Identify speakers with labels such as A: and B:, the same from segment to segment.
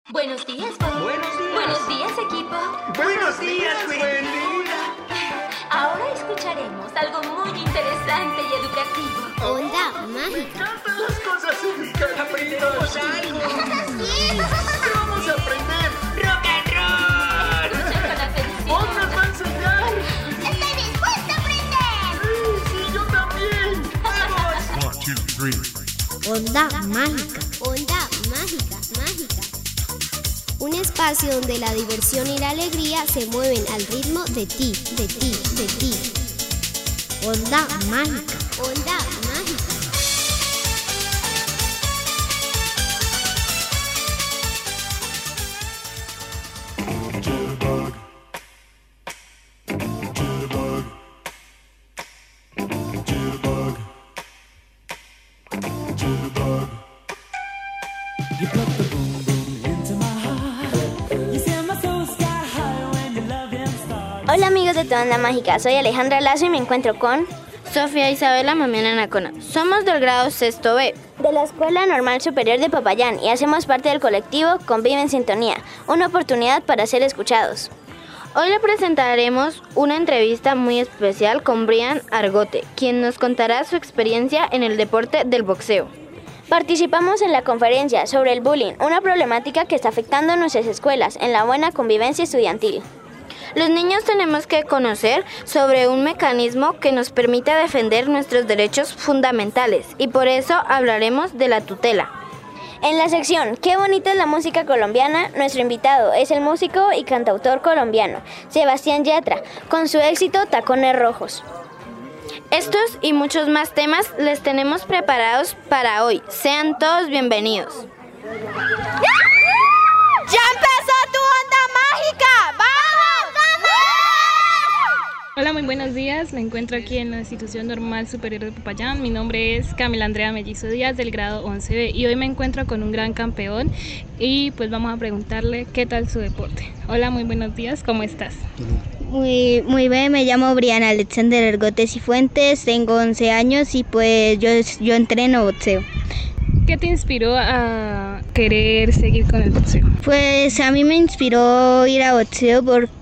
A: Buenos días, Bob.
B: Buenos días.
A: Buenos días, equipo.
B: Buenos días, Wendy.
A: Ahora escucharemos algo muy interesante y educativo.
C: Onda mágica.
B: ¡Cantan las cosas educativas! ¡Aprendamos algo! ¿Qué vamos a aprender? ¡Rock and roll!
A: Escuchen con atención.
B: ¡Bob nos va a enseñar!
C: ¡Estoy dispuesta a aprender!
B: Sí, yo también. ¡Vamos!
D: 1, 2, 3.
C: Onda mágica. Onda mágica, mágica. Un espacio donde la diversión y la alegría se mueven al ritmo de ti, de ti, de ti. Onda mágica. Onda mágica.
E: Hola amigos de Toda Onda Mágica, soy Alejandra Lazo y me encuentro con
F: Sofía Isabela Mamiana Nacona. Somos del grado sexto B
E: de la Escuela Normal Superior de Popayán y hacemos parte del colectivo Convive en Sintonía, una oportunidad para ser escuchados.
F: Hoy le presentaremos una entrevista muy especial con Brian Argote, quien nos contará su experiencia en el deporte del boxeo.
E: Participamos en la conferencia sobre el bullying, una problemática que está afectando a nuestras escuelas en la buena convivencia estudiantil.
F: Los niños tenemos que conocer sobre un mecanismo que nos permite defender nuestros derechos fundamentales y por eso hablaremos de la tutela.
E: En la sección Qué bonita es la música colombiana, nuestro invitado es el músico y cantautor colombiano Sebastián Yatra, con su éxito Tacones Rojos.
F: Estos y muchos más temas les tenemos preparados para hoy. Sean todos bienvenidos.
E: ¡Ya empezó tu onda mágica! ¡Vamos!
G: Hola, muy buenos días. Me encuentro aquí en la Institución Normal Superior de Popayán. Mi nombre es Camila Andrea Mellizo Díaz, del grado 11B, y hoy me encuentro con un gran campeón y pues vamos a preguntarle qué tal su deporte. Hola, muy buenos días. ¿Cómo estás?
H: Muy bien, me llamo Brian Alexander Argote Cifuentes, tengo 11 años y pues yo entreno boxeo.
G: ¿Qué te inspiró a querer seguir con el boxeo?
H: Pues a mí me inspiró ir a boxeo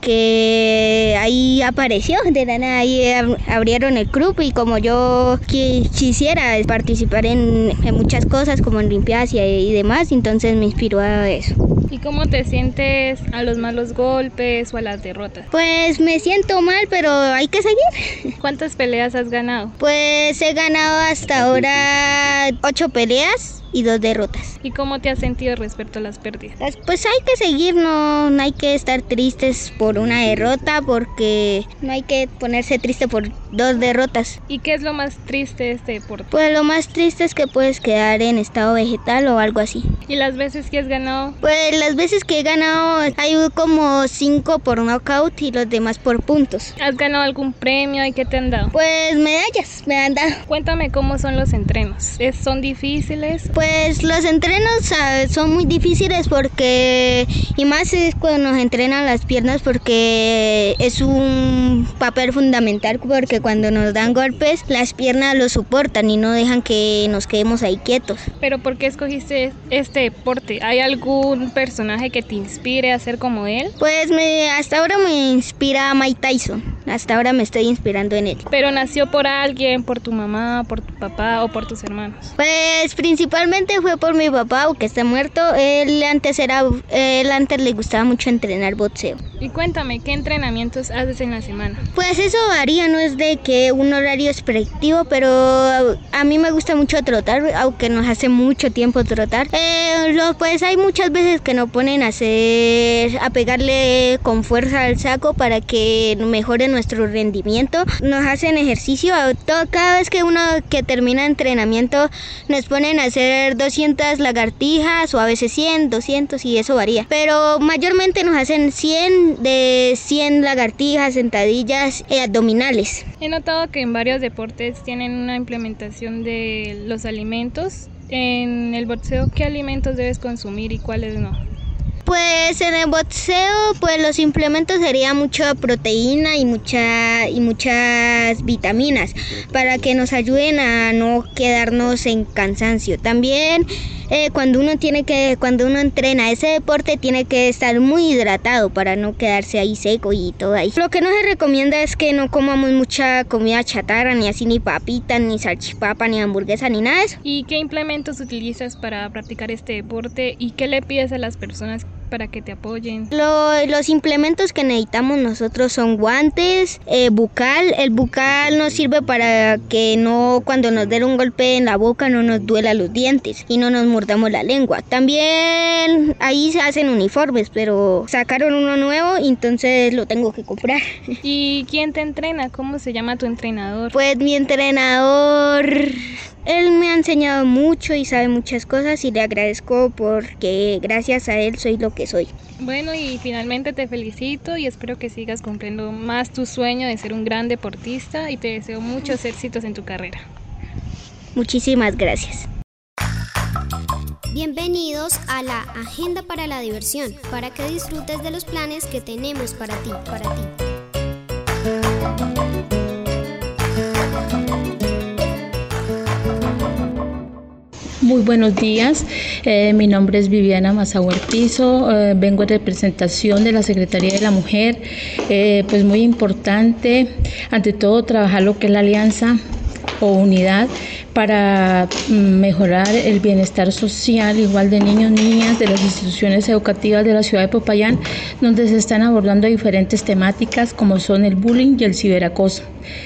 H: porque ahí apareció, de la nada ahí abrieron el club y como yo quisiera participar en muchas cosas como en Olimpiadas y demás, entonces me inspiró a eso.
G: ¿Y cómo te sientes a los malos golpes o a las derrotas?
H: Pues me siento mal, pero hay que seguir.
G: ¿Cuántas peleas has ganado?
H: Pues he ganado hasta ahora 8 peleas y 2 derrotas.
G: ¿Y cómo te has sentido respecto a las pérdidas?
H: Pues hay que seguir, no hay que estar tristes por una derrota, porque no hay que ponerse triste por 2 derrotas.
G: ¿Y qué es lo más triste de este deporte?
H: Pues lo más triste es que puedes quedar en estado vegetal o algo así.
G: ¿Y las veces que has ganado?
H: Pues las veces que he ganado hay como 5 por knockout y los demás por puntos.
G: ¿Has ganado algún premio y qué te han dado?
H: Pues medallas me han dado.
G: Cuéntame cómo son los entrenos. ¿Son difíciles?
H: Pues los entrenos son muy difíciles porque, y más es cuando nos entrenan las piernas porque es un papel fundamental porque cuando nos dan golpes las piernas lo soportan y no dejan que nos quedemos ahí quietos.
G: ¿Pero por qué escogiste este deporte? ¿Hay algún personaje que te inspire a ser como él?
H: Pues hasta ahora me inspira Mike Tyson, hasta ahora me estoy inspirando en él.
G: ¿Pero nació por alguien, por tu mamá, por tu papá o por tus hermanos?
H: Pues principalmente fue por mi papá, aunque está muerto. Él antes le gustaba mucho entrenar boxeo.
G: Y cuéntame, ¿qué entrenamientos haces en la semana?
H: Pues eso varía, no es de que un horario expectativo, pero a mí me gusta mucho trotar, aunque nos hace mucho tiempo trotar. Pues hay muchas veces que nos ponen a pegarle con fuerza al saco para que mejore nuestro rendimiento. Nos hacen ejercicio, cada vez que termina entrenamiento nos ponen a hacer 200 lagartijas o a veces 100, 200 y eso varía. Pero mayormente nos hacen 100 lagartijas, sentadillas y abdominales.
G: He notado que en varios deportes tienen una implementación de los alimentos. En el boxeo, ¿qué alimentos debes consumir y cuáles no?
H: Pues en el boxeo, pues los implementos serían mucha proteína y muchas vitaminas para que nos ayuden a no quedarnos en cansancio. También cuando uno entrena ese deporte tiene que estar muy hidratado para no quedarse ahí seco y todo ahí. Lo que no se recomienda es que no comamos mucha comida chatarra, ni así ni papitas, ni salchipapa, ni hamburguesa, ni nada de eso.
G: ¿Y qué implementos utilizas para practicar este deporte y qué le pides a las personas para que te apoyen?
H: Los implementos que necesitamos nosotros son guantes, bucal. El bucal nos sirve para que no, cuando nos den un golpe en la boca, no nos duela los dientes y no nos mordamos la lengua. También ahí se hacen uniformes, pero sacaron uno nuevo y entonces lo tengo que comprar.
G: ¿Y quién te entrena? ¿Cómo se llama tu entrenador?
H: Pues mi entrenador, él me ha enseñado mucho y sabe muchas cosas y le agradezco porque gracias a él soy lo que soy.
G: Bueno, y finalmente te felicito y espero que sigas cumpliendo más tu sueño de ser un gran deportista y te deseo muchos éxitos en tu carrera.
H: Muchísimas gracias.
C: Bienvenidos a la Agenda para la Diversión, para que disfrutes de los planes que tenemos para ti.
I: Muy buenos días, mi nombre es Viviana Mazahuertizo, vengo en representación de la Secretaría de la Mujer. Pues muy importante, ante todo, trabajar lo que es la alianza o unidad para mejorar el bienestar social igual de niños, niñas, de las instituciones educativas de la ciudad de Popayán, donde se están abordando diferentes temáticas como son el bullying y el ciberacoso.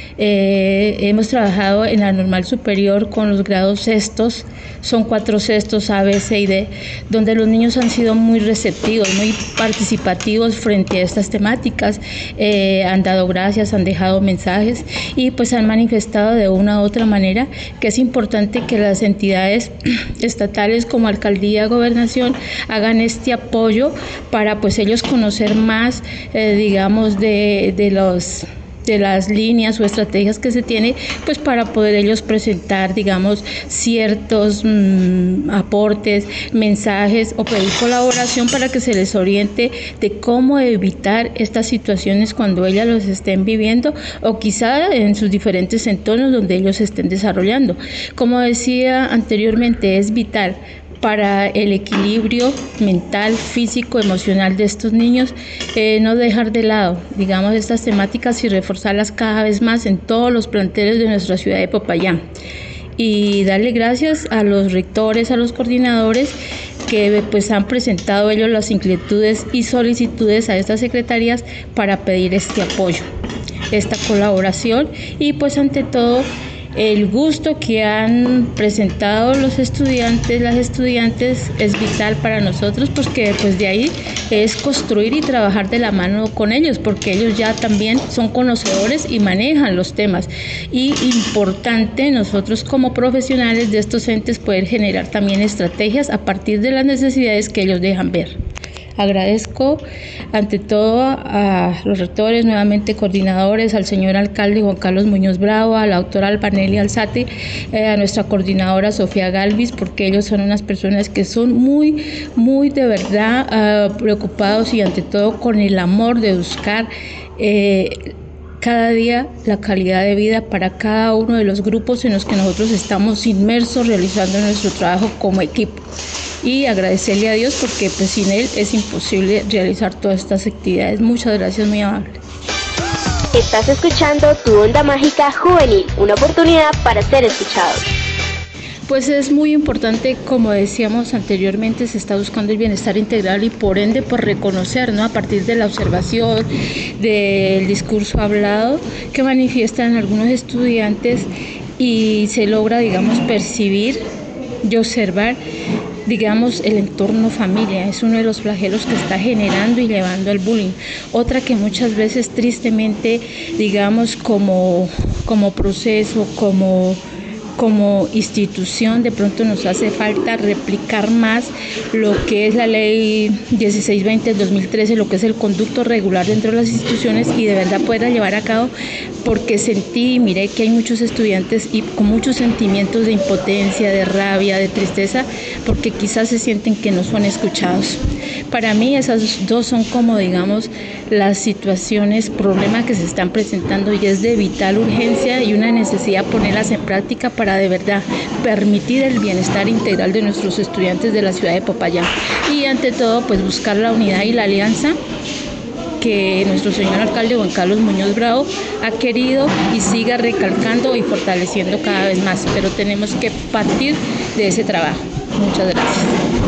I: Hemos trabajado en la normal superior con los grados sextos, son 4 sextos A, B, C y D, donde los niños han sido muy receptivos, muy participativos frente a estas temáticas, han dado gracias, han dejado mensajes y pues han manifestado de una u otra manera que es importante que las entidades estatales como alcaldía, gobernación hagan este apoyo para pues ellos conocer más, digamos, de las líneas o estrategias que se tiene, pues para poder ellos presentar, digamos, ciertos aportes, mensajes o pedir colaboración para que se les oriente de cómo evitar estas situaciones cuando ellas los estén viviendo o quizá en sus diferentes entornos donde ellos estén desarrollando. Como decía anteriormente, es vital para el equilibrio mental, físico, emocional de estos niños, no dejar de lado, digamos, estas temáticas y reforzarlas cada vez más en todos los planteles de nuestra ciudad de Popayán. Y darle gracias a los rectores, a los coordinadores que pues han presentado ellos las inquietudes y solicitudes a estas secretarías para pedir este apoyo, esta colaboración y pues ante todo el gusto que han presentado los estudiantes, las estudiantes es vital para nosotros porque pues de ahí es construir y trabajar de la mano con ellos porque ellos ya también son conocedores y manejan los temas y importante nosotros como profesionales de estos entes poder generar también estrategias a partir de las necesidades que ellos dejan ver. Agradezco ante todo a los rectores, nuevamente coordinadores, al señor alcalde Juan Carlos Muñoz Bravo, a la doctora Albanelli Alzate, a nuestra coordinadora Sofía Galvis, porque ellos son unas personas que son muy de verdad preocupados y ante todo con el amor de buscar cada día la calidad de vida para cada uno de los grupos en los que nosotros estamos inmersos realizando nuestro trabajo como equipo. Y agradecerle a Dios porque pues sin Él es imposible realizar todas estas actividades. Muchas gracias, muy amable.
J: Estás escuchando Tu Onda Mágica Juvenil, una oportunidad para ser escuchados.
I: Pues es muy importante, como decíamos anteriormente, se está buscando el bienestar integral y por ende por reconocer, ¿no? A partir de la observación, del discurso hablado que manifiestan algunos estudiantes y se logra, digamos, percibir y observar, digamos, el entorno familia. Es uno de los flagelos que está generando y llevando al bullying. Otra que muchas veces tristemente, digamos, como proceso, como institución, de pronto nos hace falta replicar más lo que es la ley 1620 del 2013, lo que es el conducto regular dentro de las instituciones y de verdad poderla llevar a cabo, porque sentí y miré que hay muchos estudiantes y con muchos sentimientos de impotencia, de rabia, de tristeza, porque quizás se sienten que no son escuchados. Para mí esas dos son como, digamos, las situaciones, problemas que se están presentando y es de vital urgencia y una necesidad ponerlas en práctica para de verdad permitir el bienestar integral de nuestros estudiantes de la ciudad de Popayán. Y ante todo, pues buscar la unidad y la alianza que nuestro señor alcalde Juan Carlos Muñoz Bravo ha querido y siga recalcando y fortaleciendo cada vez más, pero tenemos que partir de ese trabajo. Muchas gracias.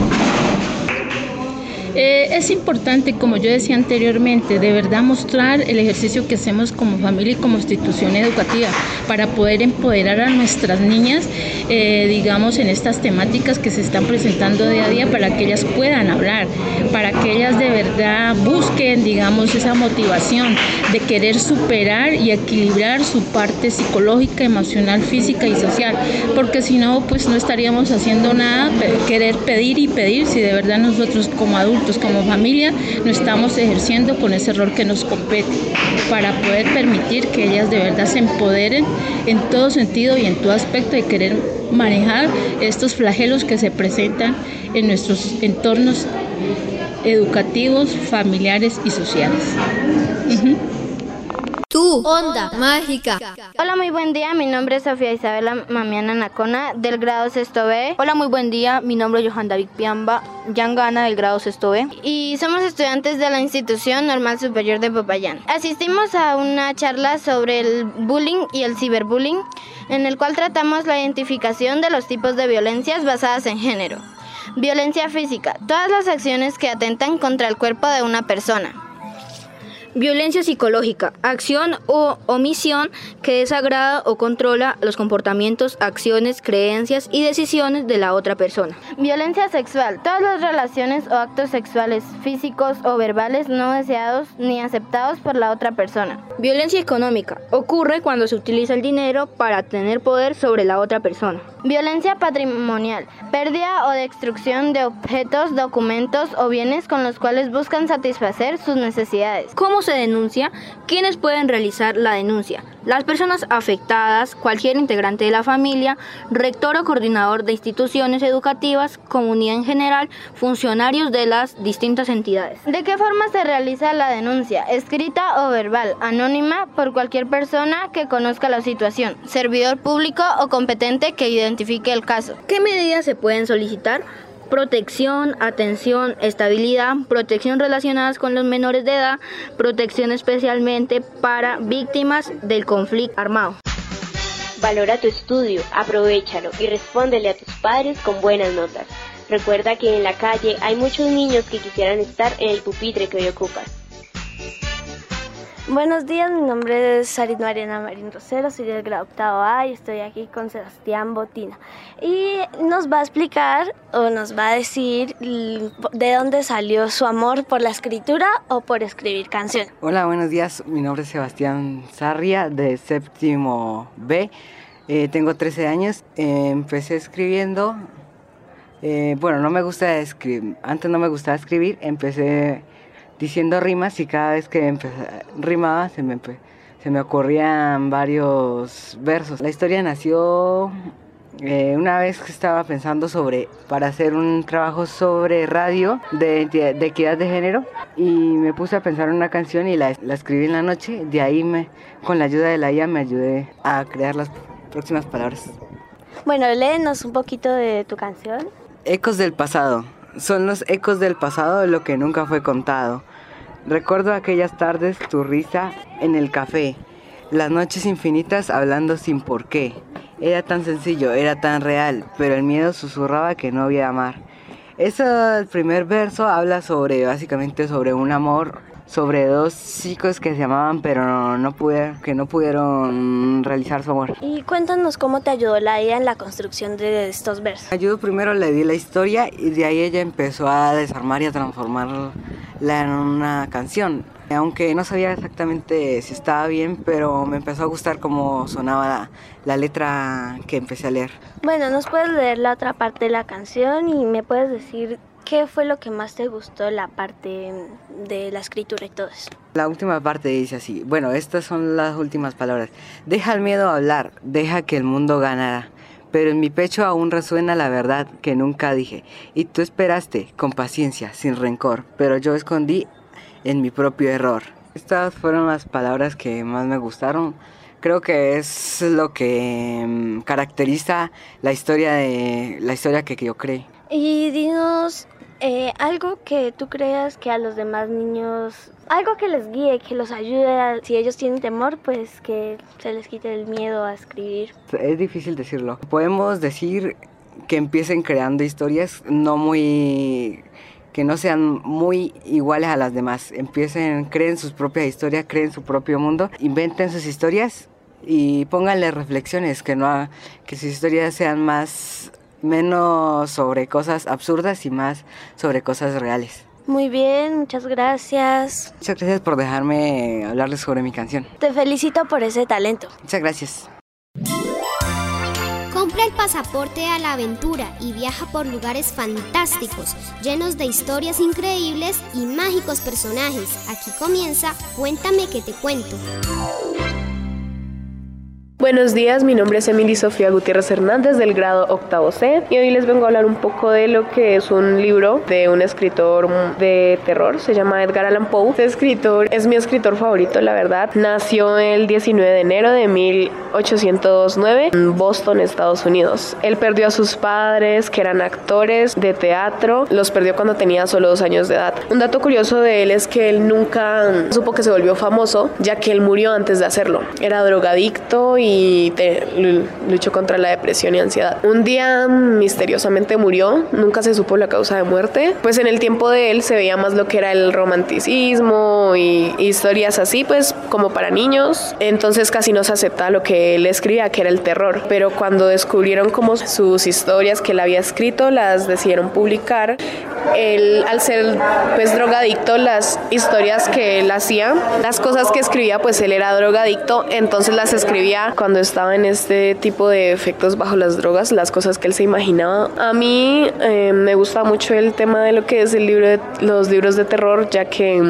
I: Es importante, como yo decía anteriormente, de verdad mostrar el ejercicio que hacemos como familia y como institución educativa para poder empoderar a nuestras niñas, digamos, en estas temáticas que se están presentando día a día para que ellas puedan hablar, para que ellas de verdad busquen, digamos, esa motivación de querer superar y equilibrar su parte psicológica, emocional, física y social, porque si no, pues no estaríamos haciendo nada, querer pedir y pedir si de verdad nosotros como adultos, como familia, no estamos ejerciendo con ese rol que nos compete para poder permitir que ellas de verdad se empoderen en todo sentido y en todo aspecto de querer manejar estos flagelos que se presentan en nuestros entornos educativos, familiares y sociales.
C: Tu onda mágica.
F: Hola, muy buen día. Mi nombre es Sofía Isabela Mamiana Nacona, del grado sexto B.
K: Hola, muy buen día. Mi nombre es Johan David Piamba Yangana, del grado sexto B.
F: Y somos estudiantes de la Institución Normal Superior de Popayán. Asistimos a una charla sobre el bullying y el ciberbullying, en el cual tratamos la identificación de los tipos de violencias basadas en género. Violencia física, todas las acciones que atentan contra el cuerpo de una persona.
K: Violencia psicológica, acción o omisión que desagrada o controla los comportamientos, acciones, creencias y decisiones de la otra persona.
F: Violencia sexual, todas las relaciones o actos sexuales, físicos o verbales no deseados ni aceptados por la otra persona.
K: Violencia económica, ocurre cuando se utiliza el dinero para tener poder sobre la otra persona.
F: Violencia patrimonial, pérdida o destrucción de objetos, documentos o bienes con los cuales buscan satisfacer sus necesidades.
K: ¿Cómo se denuncia? ¿Quiénes pueden realizar la denuncia? Las personas afectadas, cualquier integrante de la familia, rector o coordinador de instituciones educativas, comunidad en general, funcionarios de las distintas entidades.
F: ¿De qué forma se realiza la denuncia? Escrita o verbal, anónima, por cualquier persona que conozca la situación, servidor público o competente que identifique el caso.
K: ¿Qué medidas se pueden solicitar? Protección, atención, estabilidad, protección relacionadas con los menores de edad, protección especialmente para víctimas del conflicto armado.
J: Valora tu estudio, aprovéchalo y respóndele a tus padres con buenas notas. Recuerda que en la calle hay muchos niños que quisieran estar en el pupitre que hoy ocupas.
L: Buenos días, mi nombre es Sarit Mariana Marín Rosero, soy del grado octavo A y estoy aquí con Sebastián Botina. Y nos va a explicar o nos va a decir de dónde salió su amor por la escritura o por escribir canciones.
M: Hola, buenos días, mi nombre es Sebastián Sarria, de séptimo B. Tengo 13 años, empecé escribiendo. No me gusta escribir, antes no me gustaba escribir, empecé diciendo rimas y cada vez que rimaba se me ocurrían varios versos. La historia nació una vez que estaba pensando para hacer un trabajo sobre radio de equidad de género y me puse a pensar en una canción y la escribí en la noche. De ahí con la ayuda de la IA me ayudé a crear las próximas palabras.
L: Bueno, léenos un poquito de tu canción.
M: Ecos del pasado. Son los ecos del pasado de lo que nunca fue contado. Recuerdo aquellas tardes, tu risa en el café, las noches infinitas hablando sin por qué. Era tan sencillo, era tan real, pero el miedo susurraba que no había amar. El primer verso habla básicamente sobre un amor, sobre dos chicos que se amaban pero no pudieron realizar su amor.
L: Y cuéntanos cómo te ayudó la IA en la construcción de estos versos.
M: Primero le di la historia y de ahí ella empezó a desarmar y a transformarla en una canción. Aunque no sabía exactamente si estaba bien, pero me empezó a gustar cómo sonaba la letra que empecé a leer.
L: Bueno, ¿nos puedes leer la otra parte de la canción y me puedes decir qué fue lo que más te gustó, la parte de la escritura y todo eso?
M: La última parte dice así, estas son las últimas palabras. Deja el miedo a hablar, deja que el mundo ganara. pero en mi pecho aún resuena la verdad que nunca dije. Y tú esperaste con paciencia, sin rencor, pero yo escondí en mi propio error. Estas fueron las palabras que más me gustaron. Creo que es lo que caracteriza la historia que yo creé.
L: Y dinos algo que tú creas que a los demás niños, algo que les guíe, que los ayude, si ellos tienen temor, pues que se les quite el miedo a escribir.
M: Es difícil decirlo. Podemos decir que empiecen creando historias que no sean muy iguales a las demás. Creen sus propias historias, creen su propio mundo, inventen sus historias y pónganle reflexiones, que sus historias sean menos sobre cosas absurdas y más sobre cosas reales.
L: Muy bien, muchas gracias.
M: Muchas gracias por dejarme hablarles sobre mi canción.
L: Te felicito por ese talento.
M: Muchas gracias.
C: Compra el pasaporte a la aventura y viaja por lugares fantásticos, llenos de historias increíbles y mágicos personajes. Aquí comienza Cuéntame que te cuento.
N: Buenos días, mi nombre es Emily Sofía Gutiérrez Hernández del grado octavo C y hoy les vengo a hablar un poco de lo que es un libro de un escritor de terror, se llama Edgar Allan Poe. Este escritor es mi escritor favorito, la verdad. Nació el 19 de enero de 1809 en Boston, Estados Unidos. Él perdió a sus padres, que eran actores de teatro, los perdió cuando tenía solo 2 años de edad. Un dato curioso de él es que él nunca supo que se volvió famoso, ya que él murió antes de hacerlo. Era drogadicto y luchó contra la depresión y ansiedad. Un día misteriosamente murió, nunca se supo la causa de muerte. Pues en el tiempo de él se veía más lo que era el romanticismo y historias así, pues como para niños. Entonces casi no se aceptaba lo que él escribía, que era el terror. Pero cuando descubrieron como sus historias que él había escrito, las decidieron publicar. Él, al ser pues drogadicto, las historias que él hacía, las cosas que escribía, pues él era drogadicto, entonces las escribía cuando estaba en este tipo de efectos bajo las drogas, las cosas que él se imaginaba. A mí me gusta mucho el tema de lo que es los libros de terror, ya que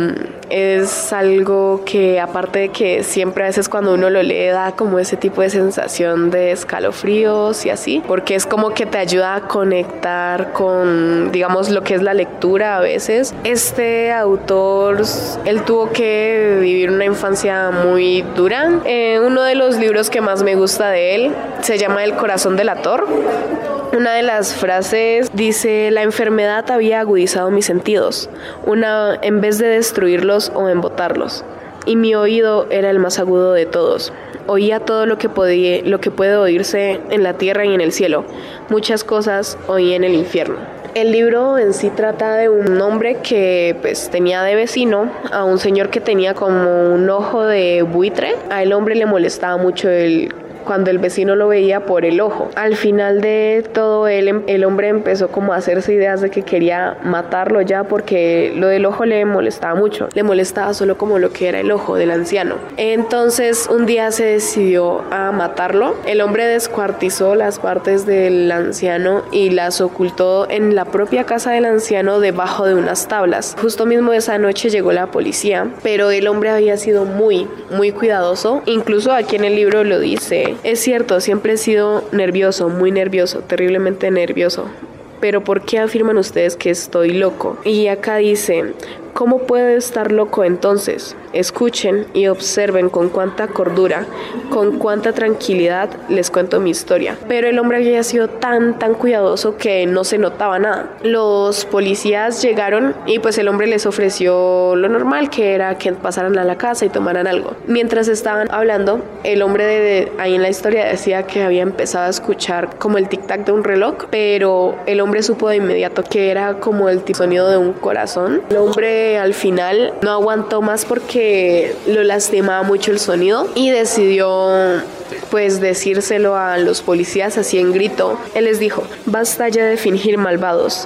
N: es algo que, aparte de que siempre a veces cuando uno lo lee da como ese tipo de sensación de escalofríos y así, porque es como que te ayuda a conectar con, digamos, lo que es la lectura a veces. Este autor, él tuvo que vivir una infancia muy dura. Uno de los libros que más me gusta de él se llama El corazón delator. Una de las frases dice: la enfermedad había agudizado mis sentidos, en vez de destruirlos o embotarlos, y mi oído era el más agudo de todos. Oía todo lo que puede oírse en la tierra y en el cielo. Muchas cosas oí en el infierno. El libro en sí trata de un hombre que pues tenía de vecino a un señor que tenía como un ojo de buitre. A el hombre le molestaba mucho cuando el vecino lo veía por el ojo. Al final de todo, el hombre empezó como a hacerse ideas de que quería matarlo ya, porque lo del ojo le molestaba mucho. Le molestaba solo como lo que era el ojo del anciano. Entonces un día se decidió a matarlo. El hombre descuartizó las partes del anciano y las ocultó en la propia casa del anciano debajo de unas tablas. Justo mismo esa noche llegó la policía, pero el hombre había sido muy, muy cuidadoso. Incluso aquí en el libro lo dice: es cierto, siempre he sido nervioso, muy nervioso, terriblemente nervioso. Pero ¿por qué afirman ustedes que estoy loco? Y acá dice: ¿cómo puedo estar loco entonces? Escuchen y observen con cuánta cordura, con cuánta tranquilidad les cuento mi historia. Pero el hombre había sido tan cuidadoso que no se notaba nada. Los policías llegaron y pues el hombre les ofreció lo normal, que era que pasaran a la casa y tomaran algo. Mientras estaban hablando, el hombre ahí en la historia decía que había empezado a escuchar como el tic-tac de un reloj, pero el hombre supo de inmediato que era como el sonido de un corazón. El hombre al final no aguantó más porque lo lastimaba mucho el sonido y decidió pues decírselo a los policías así en grito. Él les dijo: basta ya de fingir malvados.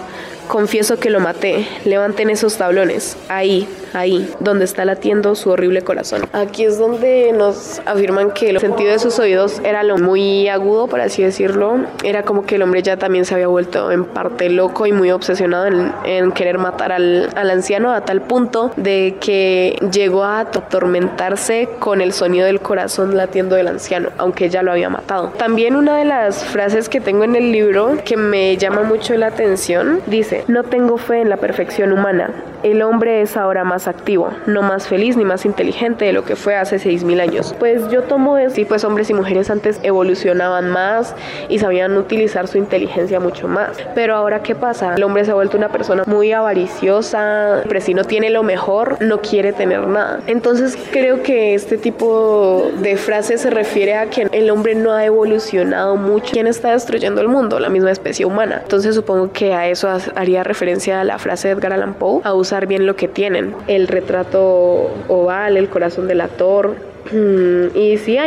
N: confieso que lo maté. Levanten esos tablones. Ahí, donde está latiendo su horrible corazón. Aquí es donde nos afirman que el sentido de sus oídos era lo muy agudo, por así decirlo. Era como que el hombre ya también se había vuelto en parte loco y muy obsesionado en querer matar al anciano, a tal punto de que llegó a atormentarse con el sonido del corazón latiendo del anciano, aunque ya lo había matado. También una de las frases que tengo en el libro que me llama mucho la atención dice: no tengo fe en la perfección humana. El hombre es ahora más activo, no más feliz ni más inteligente de lo que fue hace 6.000 años. Pues yo tomo eso, y pues hombres y mujeres antes evolucionaban más y sabían utilizar su inteligencia mucho más. Pero ahora, ¿qué pasa? El hombre se ha vuelto una persona muy avariciosa, pero si no tiene lo mejor, no quiere tener nada. Entonces creo que este tipo de frase se refiere a que el hombre no ha evolucionado mucho. ¿Quién está destruyendo el mundo? La misma especie humana. Entonces supongo que a eso haría referencia a la frase de Edgar Allan Poe, a usar bien lo que tienen. El retrato oval, el corazón delator. Y sí,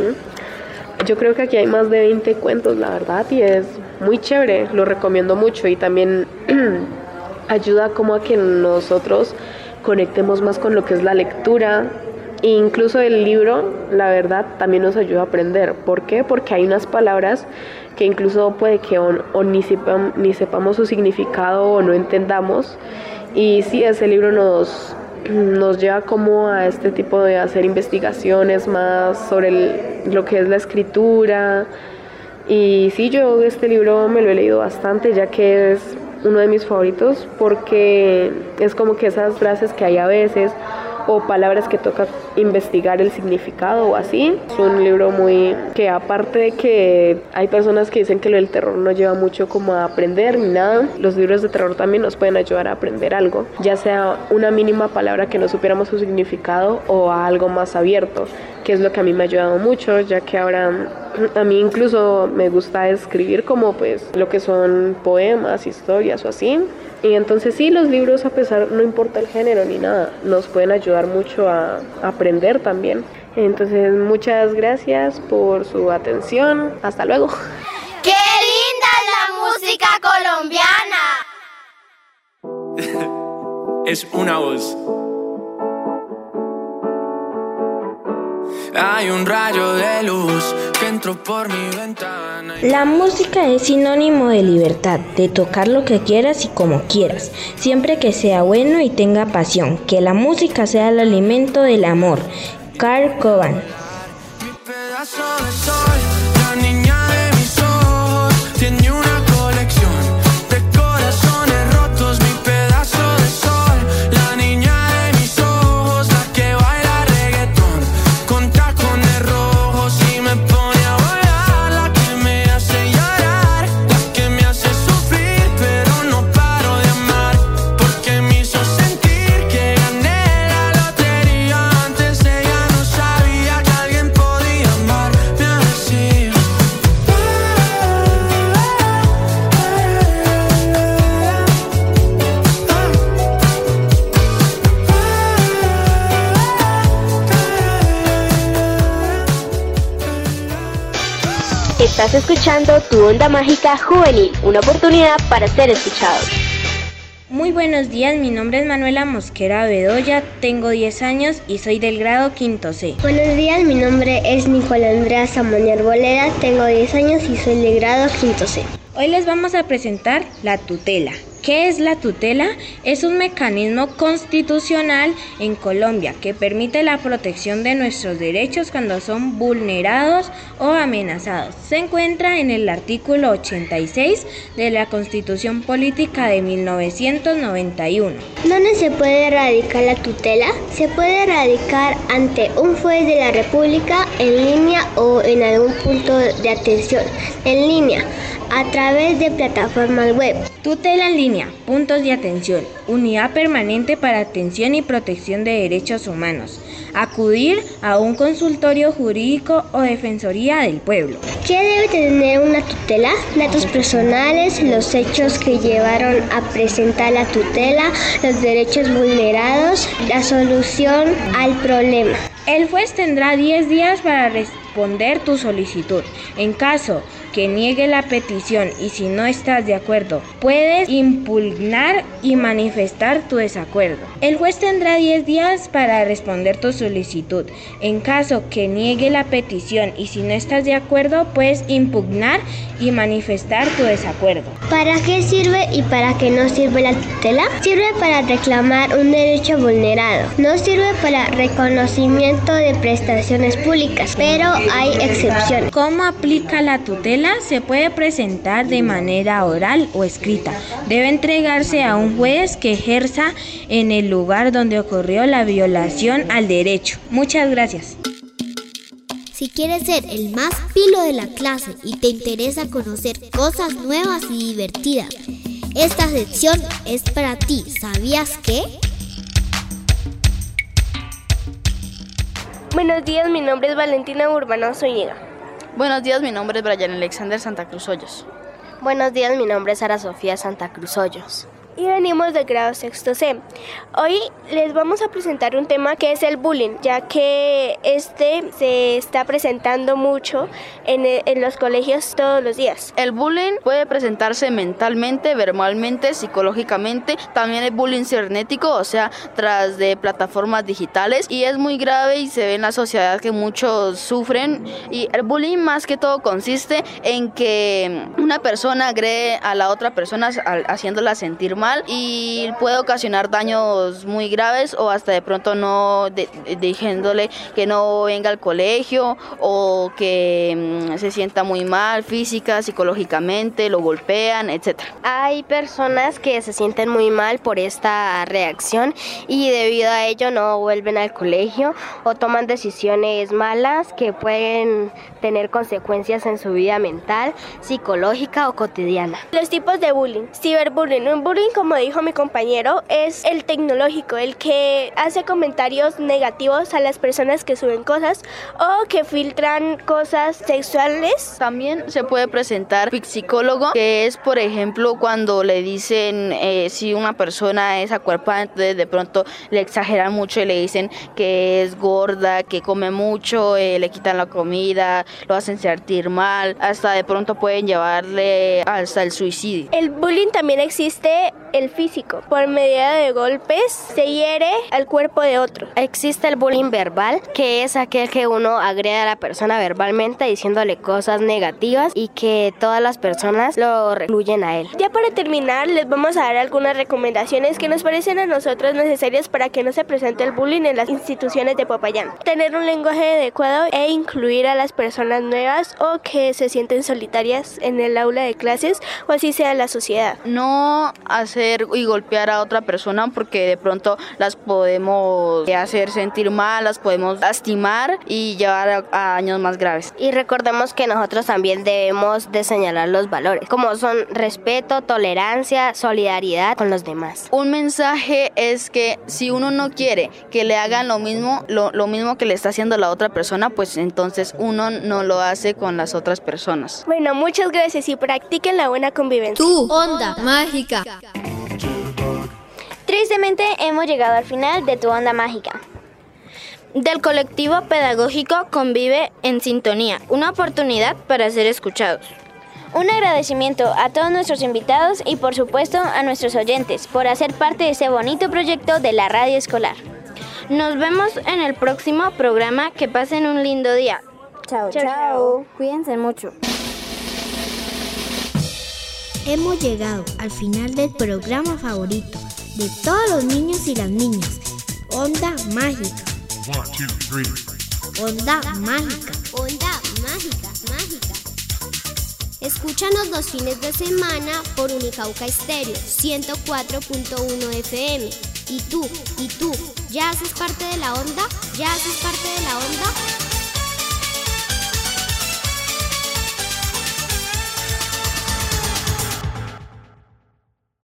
N: yo creo que aquí hay más de 20 cuentos, la verdad, y es muy chévere, lo recomiendo mucho, y también ayuda como a que nosotros conectemos más con lo que es la lectura. E incluso el libro, la verdad, también nos ayuda a aprender. ¿Por qué? Porque hay unas palabras que incluso puede que ni sepamos su significado o no entendamos. Y sí, ese libro nos lleva como a este tipo de hacer investigaciones más sobre lo que es la escritura. Y sí, yo este libro me lo he leído bastante, ya que es uno de mis favoritos, porque es como que esas frases que hay a veces o palabras que toca investigar el significado o así. Es un libro que aparte de que hay personas que dicen que lo del terror no lleva mucho como a aprender ni nada, los libros de terror también nos pueden ayudar a aprender algo, ya sea una mínima palabra que no supiéramos su significado o a algo más abierto, que es lo que a mí me ha ayudado mucho, ya que ahora a mí incluso me gusta escribir como pues lo que son poemas, historias o así. Y entonces sí, los libros, a pesar, no importa el género ni nada, nos pueden ayudar mucho a aprender también. Entonces muchas gracias por su atención. Hasta luego.
C: ¡Qué linda es la música colombiana!
O: Es una voz. Hay un rayo de luz que entró por mi ventana.
P: La música es sinónimo de libertad, de tocar lo que quieras y como quieras, siempre que sea bueno y tenga pasión. Que la música sea el alimento del amor. Kurt Cobain.
O: Mi pedazo de sol, la niña de mis ojos, tiene una colección de corazones rotos. Mi pedazo de sol, la niña de mis ojos, la que baila reggaetón con tacones rojos y me pone a bailar, la que me hace llorar, la que me hace sufrir, pero no paro de amar, porque me hizo sentir que gané la lotería. Antes ella no sabía que alguien podía amarme así.
J: Estás escuchando Tu Onda Mágica Juvenil, una oportunidad para ser escuchados.
P: Muy buenos días, mi nombre es Manuela Mosquera Bedoya, tengo 10 años y soy del grado quinto C.
H: Buenos días, mi nombre es Nicola Andrea Samoni Arboleda, tengo 10 años y soy del grado quinto C.
P: Hoy les vamos a presentar la tutela. ¿Qué es la tutela? Es un mecanismo constitucional en Colombia que permite la protección de nuestros derechos cuando son vulnerados o amenazados. Se encuentra en el artículo 86 de la Constitución Política de 1991.
H: ¿Dónde se puede erradicar la tutela? Se puede erradicar ante un juez de la República, en línea o en algún punto de atención en línea, a través de plataformas web.
P: Tutela en línea, puntos de atención, unidad permanente para atención y protección de derechos humanos. Acudir a un consultorio jurídico o defensoría del pueblo.
H: ¿Qué debe tener una tutela? Datos personales, los hechos que llevaron a presentar la tutela, los derechos vulnerados, la solución al problema.
P: El juez tendrá 10 días para responder tu solicitud. En caso que niegue la petición y si no estás de acuerdo, puedes impugnar y manifestar tu desacuerdo. El juez tendrá 10 días para responder tu solicitud. En caso que niegue la petición y si no estás de acuerdo, puedes impugnar y manifestar tu desacuerdo.
C: ¿Para qué sirve y para qué no sirve la tutela? Sirve para reclamar un derecho vulnerado. No sirve para reconocimiento de prestaciones públicas, pero hay excepciones.
P: ¿Cómo aplica la tutela? Se puede presentar de manera oral o escrita. Debe entregarse a un juez que ejerza en el lugar donde ocurrió la violación al derecho. Muchas gracias.
C: Si quieres ser el más pilo de la clase y te interesa conocer cosas nuevas y divertidas, esta sección es para ti. ¿Sabías qué?
Q: Buenos días, mi nombre es Valentina Urbano Zúñiga.
K: Buenos días, mi nombre es Brian Alexander Santa Cruz Hoyos.
L: Buenos días, mi nombre es Sara Sofía Santa Cruz Hoyos.
Q: Y venimos del grado sexto C. Hoy les vamos a presentar un tema que es el bullying, ya que se está presentando mucho en los colegios todos los días.
K: El bullying puede presentarse mentalmente, verbalmente, psicológicamente. También el bullying cibernético, o sea, tras de plataformas digitales. Y es muy grave y se ve en la sociedad que muchos sufren. Y el bullying más que todo consiste en que una persona agrede a la otra persona haciéndola sentir mal y puede ocasionar daños muy graves o hasta de pronto no diciéndole que no venga al colegio o que se sienta muy mal física, psicológicamente, lo golpean, etc.
L: Hay personas que se sienten muy mal por esta reacción y debido a ello no vuelven al colegio o toman decisiones malas que pueden tener consecuencias en su vida mental, psicológica o cotidiana.
Q: Los tipos de bullying. Ciberbullying. Un bullying, como dijo mi compañero, es el tecnológico, el que hace comentarios negativos a las personas que suben cosas o que filtran cosas sexuales.
K: También se puede presentar psicólogo, que es, por ejemplo, cuando le dicen si una persona es acuerpada, entonces de pronto le exageran mucho y le dicen que es gorda, que come mucho, le quitan la comida, lo hacen sentir mal, hasta de pronto pueden llevarle hasta el suicidio.
Q: El bullying también existe el físico. Por medio de golpes se hiere al cuerpo de otro.
L: Existe el bullying verbal, que es aquel que uno agrede a la persona verbalmente diciéndole cosas negativas y que todas las personas lo recluyen a él.
Q: Ya para terminar, les vamos a dar algunas recomendaciones que nos parecen a nosotros necesarias para que no se presente el bullying en las instituciones de Popayán. Tener un lenguaje adecuado e incluir a las personas nuevas o que se sienten solitarias en el aula de clases o así sea la sociedad.
K: No hacer y golpear a otra persona porque de pronto las podemos hacer sentir mal, las podemos lastimar y llevar a años más graves.
L: Y recordemos que nosotros también debemos de señalar los valores, como son respeto, tolerancia, solidaridad con los demás.
K: Un mensaje es que si uno no quiere que le hagan lo mismo que le está haciendo la otra persona, pues entonces uno no lo hace con las otras personas.
Q: Bueno, muchas gracias y practiquen la buena convivencia.
C: Tu onda mágica.
E: Tristemente hemos llegado al final de Tu Onda Mágica.
F: Del colectivo pedagógico Convive en Sintonía, una oportunidad para ser escuchados.
E: Un agradecimiento a todos nuestros invitados y por supuesto a nuestros oyentes por hacer parte de ese bonito proyecto de la radio escolar.
F: Nos vemos en el próximo programa. Que pasen un lindo día.
E: Chao, chao.
F: Cuídense mucho.
C: Hemos llegado al final del programa favorito de todos los niños y las niñas. Onda Mágica.
D: 1, 2, 3.
C: Onda Mágica. Onda Mágica. Escúchanos los fines de semana por Unicauca Estéreo 104.1 FM. ¿Y tú? ¿Ya haces parte de la onda?